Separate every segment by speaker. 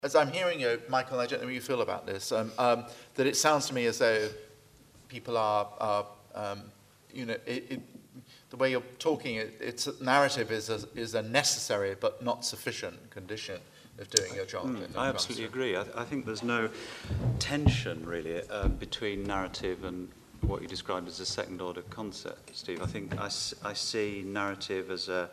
Speaker 1: As I'm hearing you, Michael, I don't know how you feel about this, that it sounds to me as though people are the way you're talking, it's narrative is a necessary but not sufficient condition of doing your job.
Speaker 2: I absolutely agree. I think there's no tension, really, between narrative and what you described as a second-order concept, Steve. I think I see narrative as a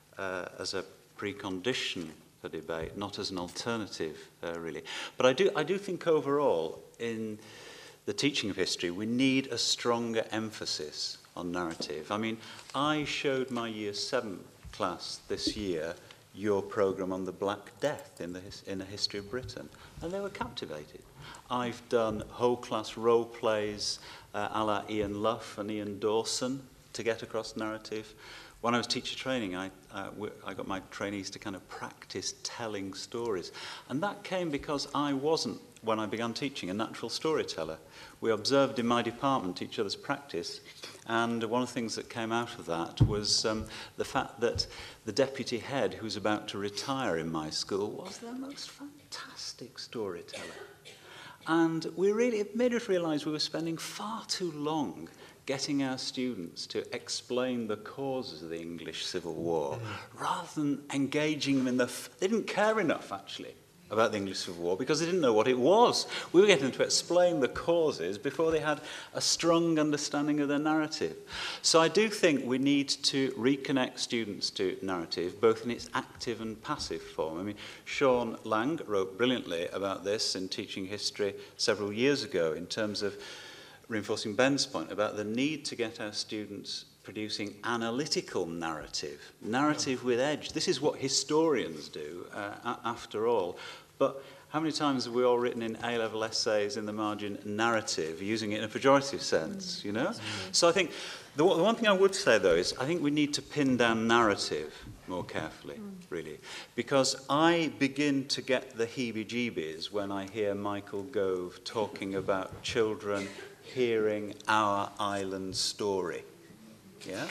Speaker 2: precondition for debate, not as an alternative, really. But I do think overall, in the teaching of history, we need a stronger emphasis on narrative. I mean, I showed my Year 7 class this year your programme on the Black Death in the history of Britain, and they were captivated. I've done whole class role plays a la Ian Luff and Ian Dawson to get across narrative. When I was teacher training, I got my trainees to kind of practice telling stories. And that came because I wasn't, when I began teaching, a natural storyteller. We observed in my department each other's practice, and one of the things that came out of that was the fact that the deputy head, who was about to retire in my school, was the most fantastic storyteller. And it made us realise we were spending far too long getting our students to explain the causes of the English Civil War, rather than engaging them they didn't care enough, actually, about the English Civil War, because they didn't know what it was. We were getting them to explain the causes before they had a strong understanding of their narrative. So I do think we need to reconnect students to narrative, both in its active and passive form. I mean, Sean Lang wrote brilliantly about this in Teaching History several years ago, in terms of reinforcing Ben's point about the need to get our students producing analytical narrative with edge. This is what historians do, after all. But how many times have we all written in A-level essays in the margin narrative, using it in a pejorative sense, you know? So I think the one thing I would say, though, is I think we need to pin down narrative more carefully, really. Because I begin to get the heebie-jeebies when I hear Michael Gove talking about children hearing our island story. Yeah?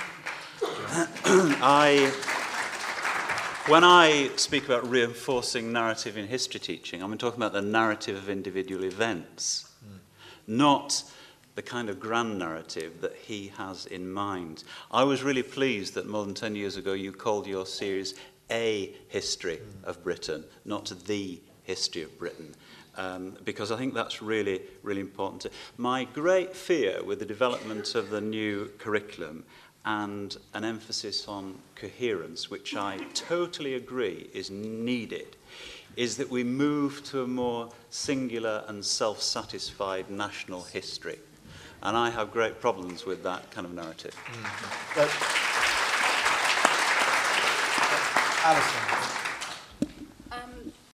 Speaker 2: When I speak about reinforcing narrative in history teaching, I'm talking about the narrative of individual events, not the kind of grand narrative that he has in mind. I was really pleased that more than 10 years ago you called your series A History of Britain, not The History of Britain. Because I think that's really, really important. My great fear with the development of the new curriculum and an emphasis on coherence, which I totally agree is needed, is that we move to a more singular and self-satisfied national history. And I have great problems with that kind of narrative.
Speaker 1: Alison.